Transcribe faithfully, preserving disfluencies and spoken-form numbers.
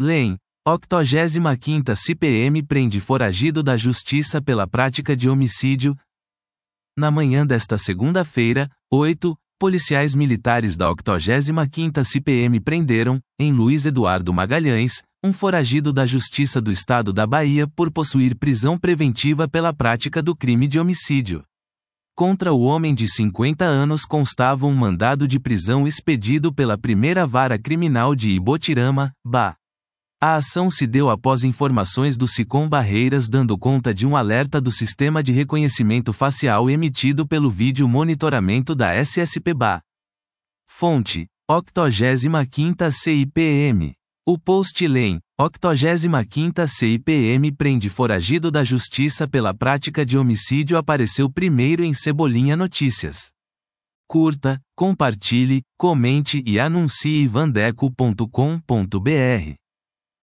Lem. octogésima quinta C P M prende foragido da Justiça pela prática de homicídio. Na manhã desta segunda-feira, oito, policiais militares da octogésima quinta C P M prenderam, em Luiz Eduardo Magalhães, um foragido da Justiça do Estado da Bahia por possuir prisão preventiva pela prática do crime de homicídio. Contra o homem de cinquenta anos constava um mandado de prisão expedido pela Primeira Vara Criminal de Ibotirama, Bahia. A ação se deu após informações do SICOM Barreiras dando conta de um alerta do Sistema de Reconhecimento Facial emitido pelo vídeo monitoramento da S S P Bahia. Fonte: octogésima quinta C I P M. O post Lem. octogésima quinta C I P M prende foragido da Justiça pela prática de homicídio apareceu primeiro em Cebolinha Notícias. Curta, compartilhe, comente e anuncie vandeco ponto com ponto br.